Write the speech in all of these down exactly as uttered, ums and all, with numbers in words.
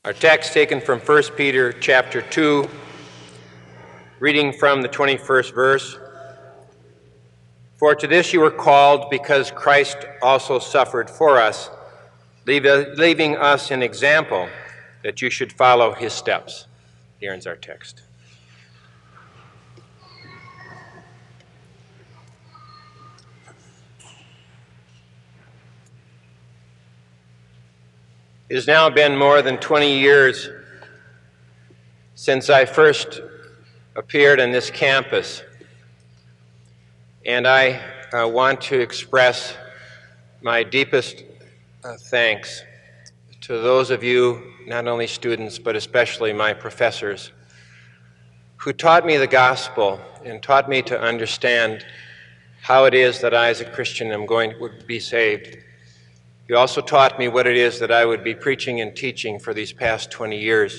Our text taken from First Peter chapter two, reading from the twenty-first verse. For to this you were called, because Christ also suffered for us, leaving us an example that you should follow his steps. Here ends our text. It has now been more than twenty years since I first appeared on this campus, and I uh, want to express my deepest uh, thanks to those of you, not only students, but especially my professors, who taught me the gospel and taught me to understand how it is that I, as a Christian, am going would be saved. You also taught me what it is that I would be preaching and teaching for these past twenty years.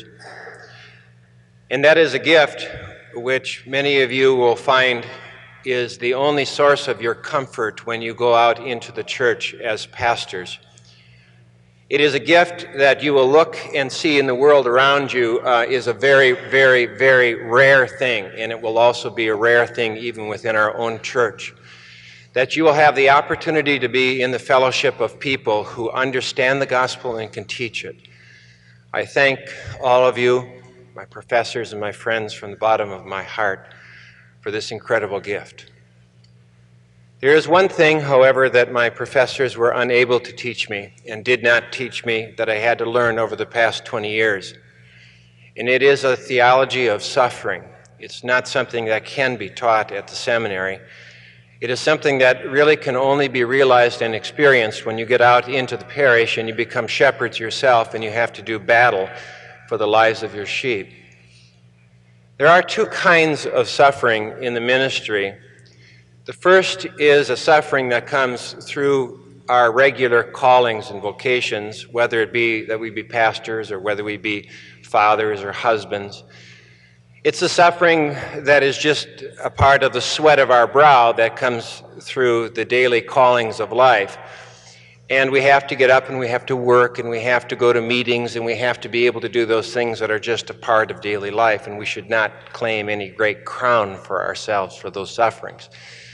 And that is a gift which many of you will find is the only source of your comfort when you go out into the church as pastors. It is a gift that you will look and see in the world around you uh, is a very, very, very rare thing, and it will also be a rare thing even within our own church. That you will have the opportunity to be in the fellowship of people who understand the gospel and can teach it. I thank all of you, my professors and my friends, from the bottom of my heart for this incredible gift. There is one thing, however, that my professors were unable to teach me and did not teach me that I had to learn over the past twenty years. And it is a theology of suffering. It's not something that can be taught at the seminary. It is something that really can only be realized and experienced when you get out into the parish and you become shepherds yourself and you have to do battle for the lives of your sheep. There are two kinds of suffering in the ministry. The first is a suffering that comes through our regular callings and vocations, whether it be that we be pastors or whether we be fathers or husbands. It's a suffering that is just a part of the sweat of our brow that comes through the daily callings of life. And we have to get up and we have to work and we have to go to meetings and we have to be able to do those things that are just a part of daily life, and we should not claim any great crown for ourselves for those sufferings.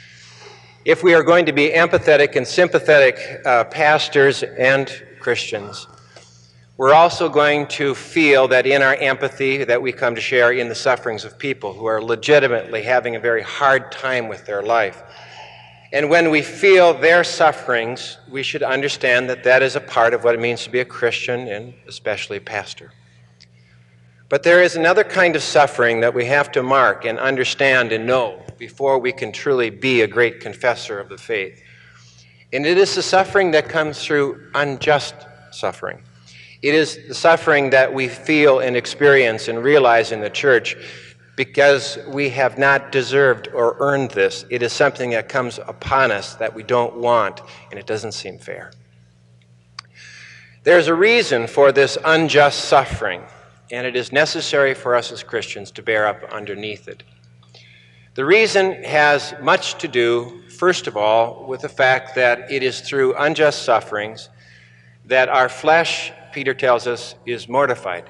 If we are going to be empathetic and sympathetic uh, pastors and Christians, we're also going to feel that in our empathy that we come to share in the sufferings of people who are legitimately having a very hard time with their life. And when we feel their sufferings, we should understand that that is a part of what it means to be a Christian and especially a pastor. But there is another kind of suffering that we have to mark and understand and know before we can truly be a great confessor of the faith. And it is the suffering that comes through unjust suffering. It is the suffering that we feel and experience and realize in the church because we have not deserved or earned this. It is something that comes upon us that we don't want, and it doesn't seem fair. There's a reason for this unjust suffering, and it is necessary for us as Christians to bear up underneath it. The reason has much to do, first of all, with the fact that it is through unjust sufferings that our flesh, Peter tells us, is mortified.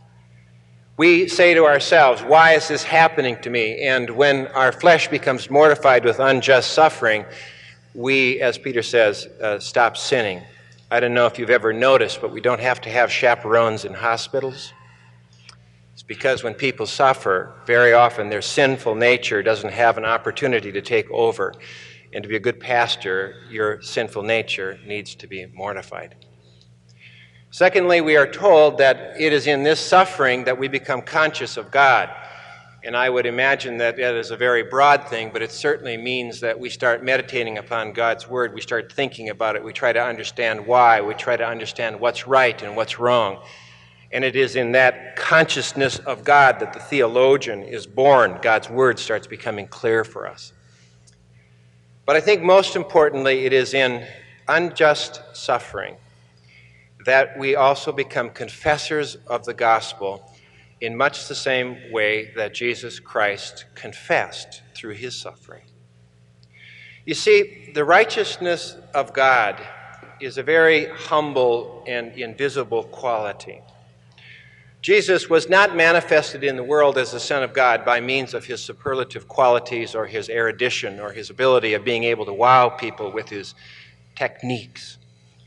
We say to ourselves, why is this happening to me? And when our flesh becomes mortified with unjust suffering, we, as Peter says, uh, stop sinning. I don't know if you've ever noticed, but we don't have to have chaperones in hospitals. It's because when people suffer, very often their sinful nature doesn't have an opportunity to take over. And to be a good pastor, your sinful nature needs to be mortified. Secondly, we are told that it is in this suffering that we become conscious of God. And I would imagine that that is a very broad thing, but it certainly means that we start meditating upon God's Word. We start thinking about it. We try to understand why. We try to understand what's right and what's wrong. And it is in that consciousness of God that the theologian is born. God's Word starts becoming clear for us. But I think most importantly, it is in unjust suffering that we also become confessors of the gospel in much the same way that Jesus Christ confessed through his suffering. You see, the righteousness of God is a very humble and invisible quality. Jesus was not manifested in the world as the Son of God by means of his superlative qualities or his erudition or his ability of being able to wow people with his techniques.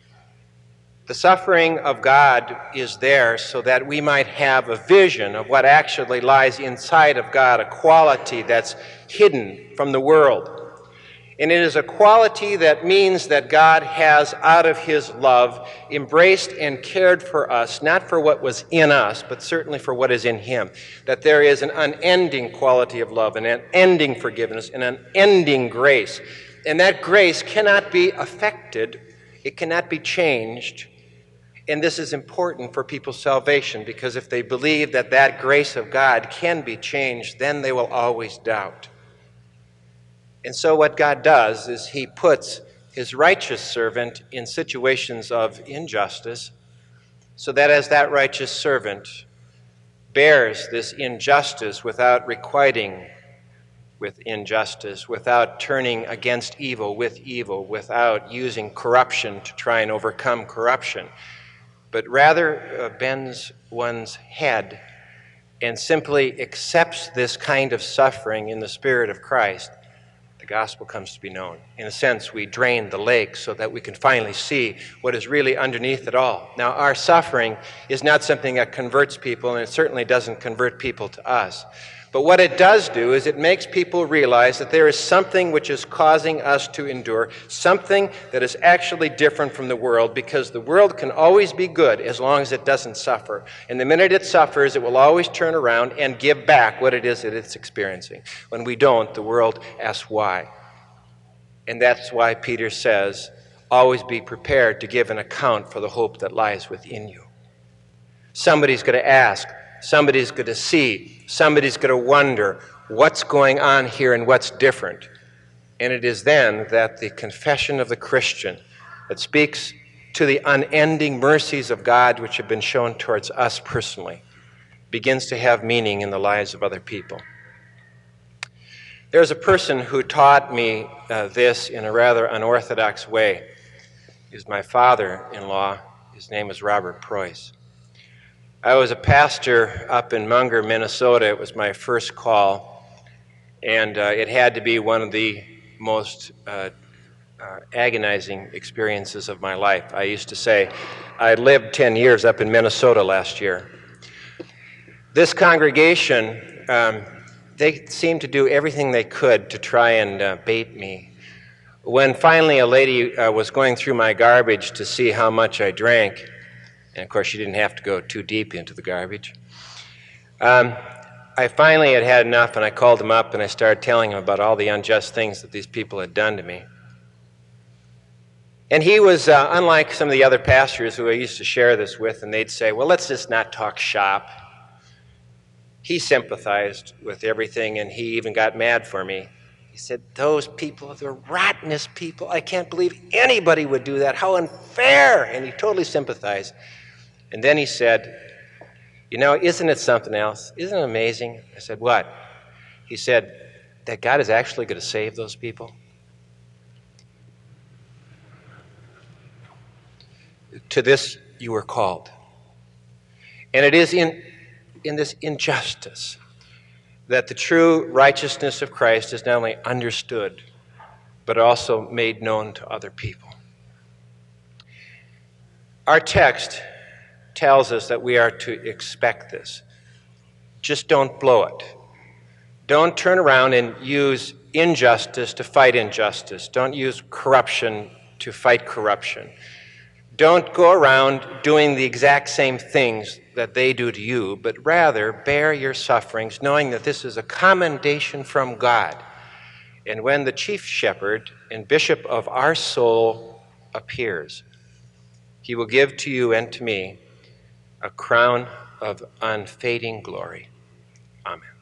The suffering of God is there so that we might have a vision of what actually lies inside of God, a quality that's hidden from the world. And it is a quality that means that God has, out of his love, embraced and cared for us, not for what was in us, but certainly for what is in him. That there is an unending quality of love, an unending forgiveness, an unending grace. And that grace cannot be affected, it cannot be changed. And this is important for people's salvation, because if they believe that that grace of God can be changed, then they will always doubt. And so what God does is he puts his righteous servant in situations of injustice, so that as that righteous servant bears this injustice without requiting with injustice, without turning against evil with evil, without using corruption to try and overcome corruption, but rather uh, bends one's head and simply accepts this kind of suffering in the Spirit of Christ, the gospel comes to be known. In a sense, we drain the lake so that we can finally see what is really underneath it all. Now, our suffering is not something that converts people, and it certainly doesn't convert people to us. But what it does do is it makes people realize that there is something which is causing us to endure, something that is actually different from the world, because the world can always be good as long as it doesn't suffer. And the minute it suffers, it will always turn around and give back what it is that it's experiencing. When we don't, the world asks why. And that's why Peter says, always be prepared to give an account for the hope that lies within you. Somebody's going to ask, somebody's going to see, somebody's going to wonder what's going on here and what's different. And it is then that the confession of the Christian that speaks to the unending mercies of God which have been shown towards us personally begins to have meaning in the lives of other people. There's a person who taught me uh, this in a rather unorthodox way. He was my father-in-law. His name was Robert Preuss. I was a pastor up in Munger, Minnesota. It was my first call, and uh, it had to be one of the most uh, uh, agonizing experiences of my life. I used to say, I lived ten years up in Minnesota last year. This congregation, um, they seemed to do everything they could to try and uh, bait me. When finally a lady uh, was going through my garbage to see how much I drank, and of course, she didn't have to go too deep into the garbage. Um, I finally had had enough, and I called him up, and I started telling him about all the unjust things that these people had done to me. And he was, uh, unlike some of the other pastors who I used to share this with, and they'd say, well, let's just not talk shop. He sympathized with everything, and he even got mad for me. He said, those people are the rottenest people. I can't believe anybody would do that. How unfair! And he totally sympathized. And then he said, you know, isn't it something else? Isn't it amazing? I said, what? He said, that God is actually going to save those people. To this you were called. And it is in, in this injustice that the true righteousness of Christ is not only understood, but also made known to other people. Our text tells us that we are to expect this. Just don't blow it. Don't turn around and use injustice to fight injustice. Don't use corruption to fight corruption. Don't go around doing the exact same things that they do to you, but rather bear your sufferings, knowing that this is a commendation from God. And when the chief shepherd and bishop of our soul appears, he will give to you and to me a crown of unfading glory. Amen.